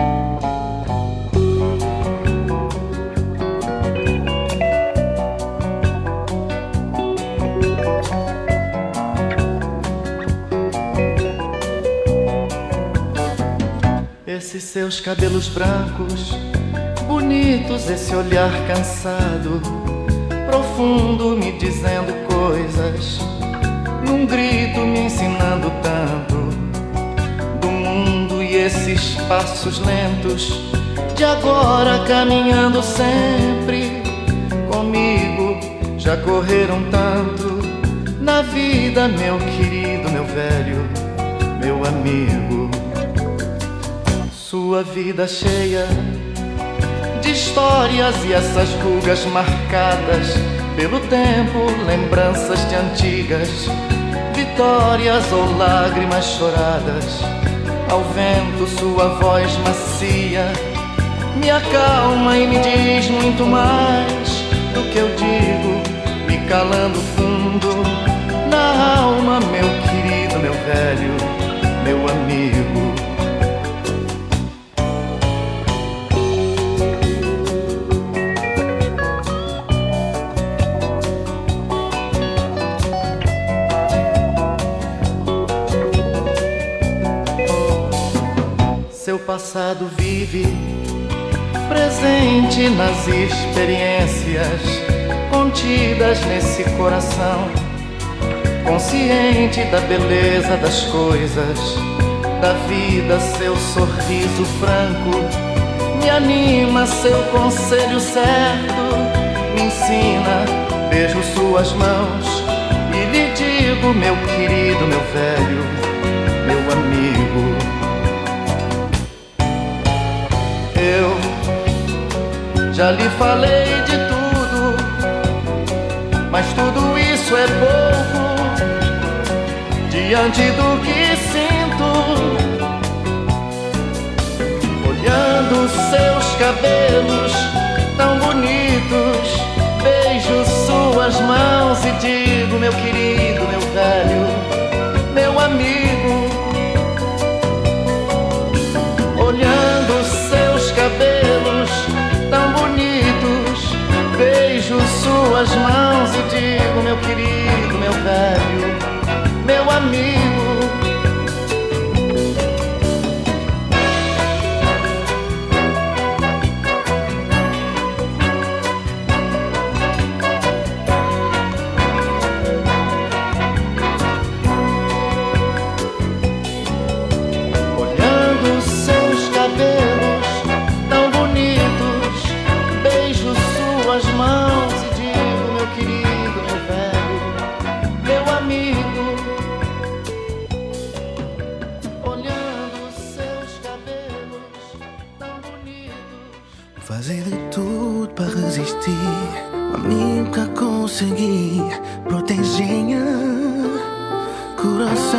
Esses seus cabelos brancos, bonitos, esse olhar cansado, profundo, me dizendo coisas, num grito me ensinando tanto do mundo. E esses passos lentos de agora caminhando sempre comigo, já correram tanto na vida, meu querido, meu velho, meu amigo. Sua vida cheia de histórias e essas rugas marcadas Pelo tempo, lembranças de antigas vitórias ou lágrimas choradas. Ao vento sua voz macia me acalma e me diz muito mais do que eu digo, me calando fundo na alma, meu querido, meu velho, meu amigo. Seu passado vive presente nas experiências contidas nesse coração, consciente da beleza das coisas, da vida. Seu sorriso franco me anima, seu conselho certo me ensina. Beijo suas mãos e lhe digo, meu querido, meu velho, meu amigo. Eu já lhe falei de tudo, mas tudo isso é pouco diante do que sinto. Olhando seus cabelos tão bonitos, beijo suas mãos e digo, meu querido, meu velho, meu amigo. Olhando seus cabelos tão bonitos, beijo suas mãos e digo, meu querido, meu velho, meu amigo. Fazer de tudo para resistir, mas nunca consegui proteger coração.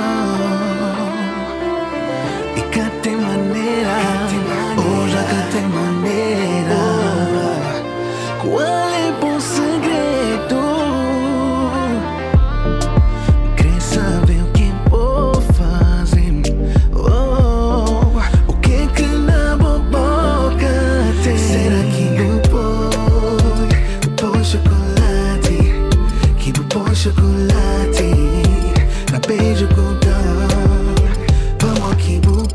E cá tem maneira, hoje cá tem maneira. Qual é o segredo? Quer saber o que vou fazer? O que na boca tem? Será que eu põe chocolate? Que eu põe chocolate na beijo com dor. Vamos que eu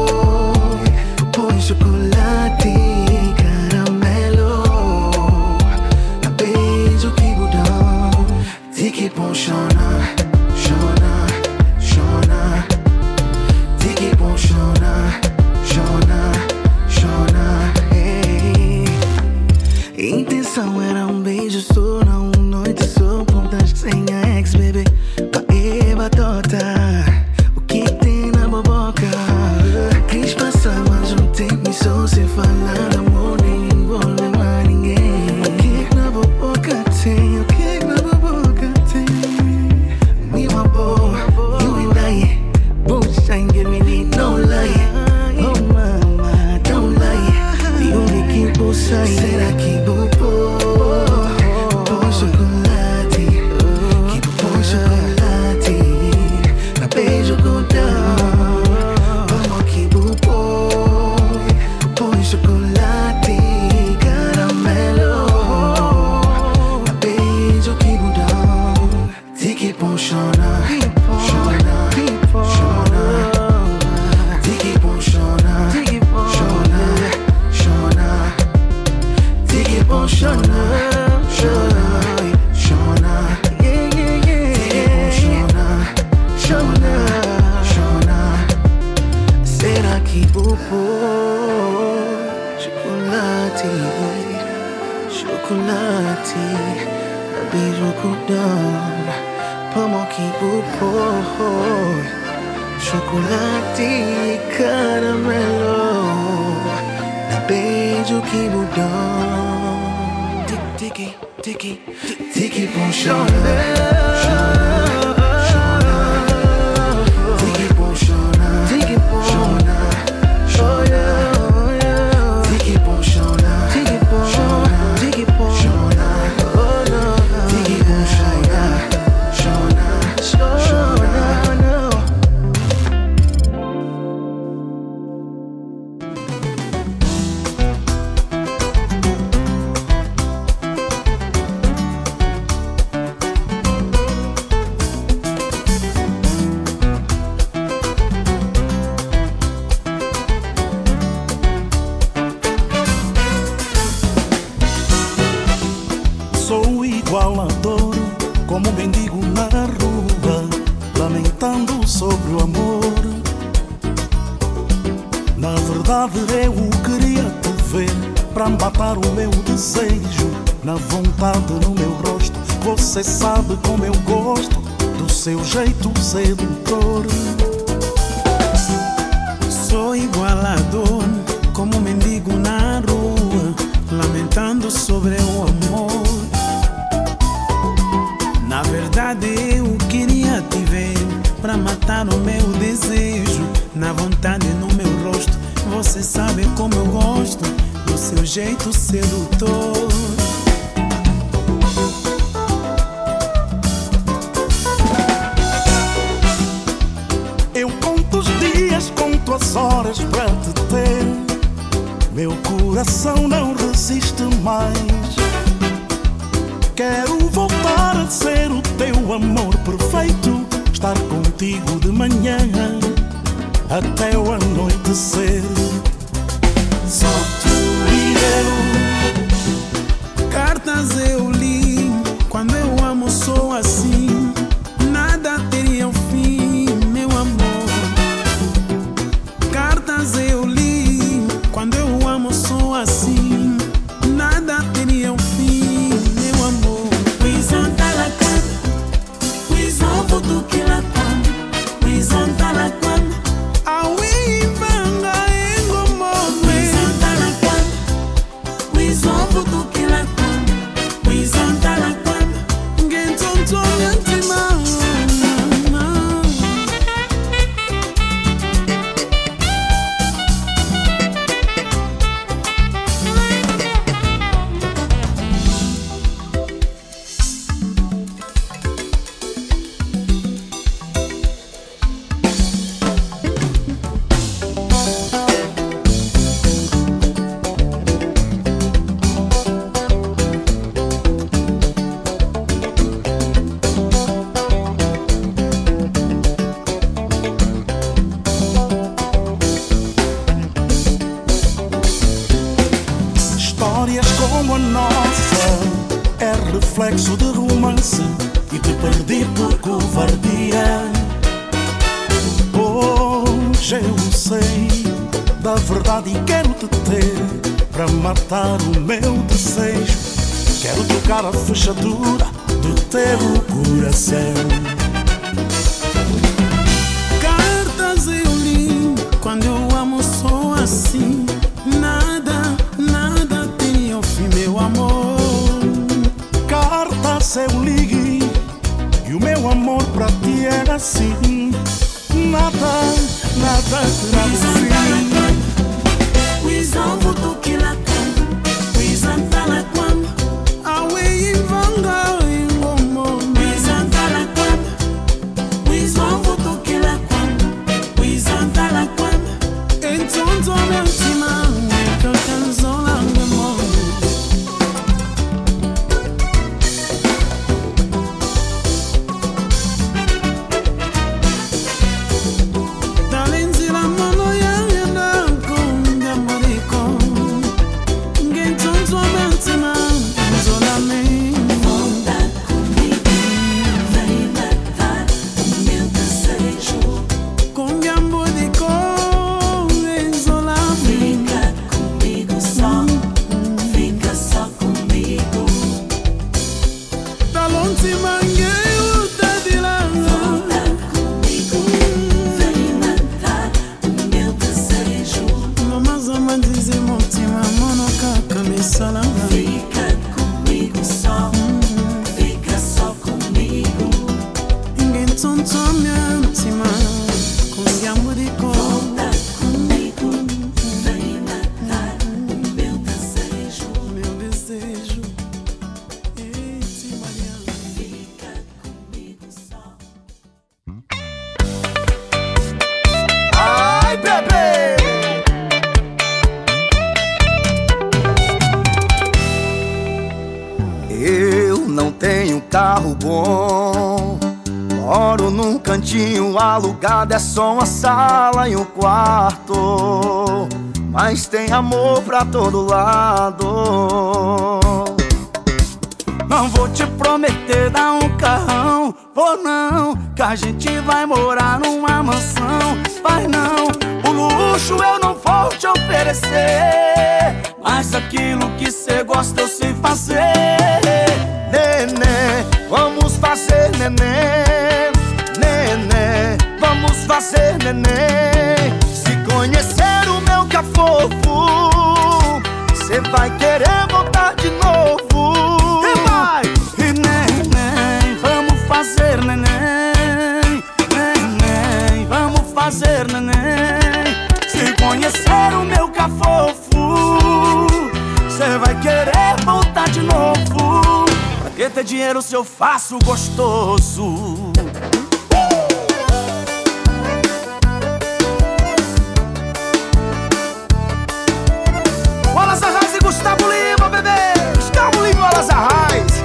põe chocolate, caramelo na beijo que eu dou. Tiki pon shona, shona, shona. Tiki pon shona, shona, shona. Hey. Intenção era beijo só, não noite só. Contas sem a ex-baby pra batota. O que tem na boboca? Quis passar mais tempo só sem falar amor, nem envolver mais ninguém. O que na boboca tem? O que na boboca tem? Me uma boa, you and I, both shine, give me need no lie. Oh mama, don't lie. The only keep both sides. Será que vou põe chocolate? Que põe chocolate na beijo com dor. Vamos que vou põe chocolate, caramelo na beijo que vou dar. Tiki pon shona, shona, shona. Tiki pon shona, shona, shona. Tiki pon shona, shona, shona. Yeah, yeah, yeah. Tiki pon shona, shona, shona. Será que vou pôr chocolate, chocolate na beijo com dor? Vamos que vou pôr chocolate, caramelo na beijo que vou dar. tiki, tiki, tiki bom chona. Tiki bom chona, tiki bom chona, chona. Tiki bom chona, tiki bom chona, tiki bom chona. Oh no, tiki bom chona, chona, chona, no. Sou igual a dor, como um mendigo na rua, lamentando sobre o amor. Na verdade eu queria te ver, pra matar o meu desejo, na vontade no meu rosto. Você sabe como eu gosto do seu jeito sedutor. Sou igual a dor, como um mendigo na rua, lamentando sobre o amor. Na verdade eu queria te ver, pra matar o meu desejo, na vontade no meu rosto. Você sabe como eu gosto do seu jeito sedutor. Eu conto os dias, conto as horas pra te ter. Meu coração não resiste mais. Quero voltar a ser o teu amor perfeito, estar contigo de manhã até o anoitecer. Só tu e eu. Cartas eu li, quando eu amo sou assim, nada teria um fim, meu amor. Cartas eu li, quando eu amo sou assim, nada teria um fim, meu amor. como a nossa é reflexo de romance e te perdi por covardia. Hoje eu sei da verdade e quero te ter para matar o meu desejo. Quero trocar a fechadura do teu coração. Cartas eu li, quando eu amo sou assim. Nada, nada tem ao fim, meu amor. Cartas eu li e o meu amor pra ti é assim. Nada, nada terá fim. Volta comigo, vem matar meu desejo. Meu desejo. Esse Mariana. Fica comigo só. Ai, bebê! Eu não tenho carro bom, moro num cantinho alugado, é só uma sala e um quarto, mas tem amor pra todo lado. Não vou te prometer dar um carrão, vou não, que a gente vai morar numa mansão. Vai não, o luxo eu não vou te oferecer, mas aquilo que cê gosta eu sei fazer. Nenê, vamos fazer nenê. Nenê, vamos fazer nenê. Se conhecer o meu cafofo, cê vai querer voltar de novo. E vai! E neném, vamos fazer neném. Neném, vamos fazer neném. Se conhecer o meu cafofo, cê vai querer voltar de novo. Pra que ter dinheiro se eu faço gostoso? Wallace Arraes e Gustavo Lima, bebê! Gustavo Lima e Wallace Arraes.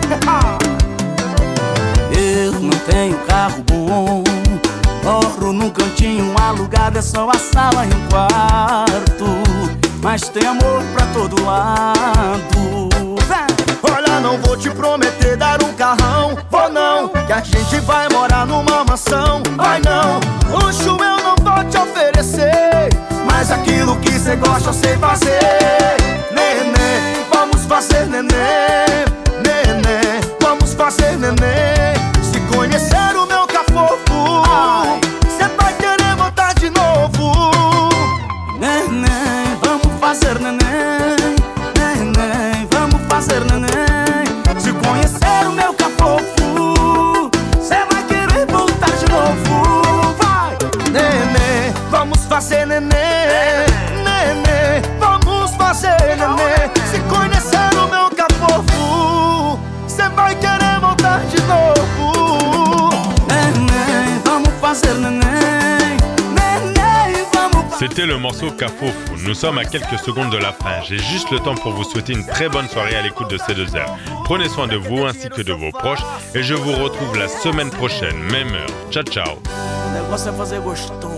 Eu não tenho carro bom, moro num cantinho alugado, é só a sala e um quarto, mas tem amor pra todo lado. Olha, não vou te prometer dar um carrão, vou não, que a gente vai morar numa mansão. Vai não, luxo eu não vou te oferecer, mas aquilo que cê gosta eu sei fazer. Nenê, vamos fazer nenê. Nenê, vamos fazer nenê. Se conhecer o meu cafofo, cê vai querer voltar de novo. Neném, vamos fazer neném. Neném, vamos fazer neném. Se conhecer o meu cafofo, cê vai querer voltar de novo. Vai! Nenê, vamos fazer nenê. Nenê, vamos fazer nenê. Se conhecer o meu cafofo, cê vai querer voltar de novo. Neném, vamos fazer neném. Neném, vamos. C'était le morceau Cafofo. Nous sommes à quelques secondes de la fin. J'ai juste le temps pour vous souhaiter une très bonne soirée à l'écoute de C2R. Prenez soin de vous ainsi que de vos proches et je vous retrouve la semaine prochaine, même heure. Ciao, ciao. O negócio é fazer gostoso.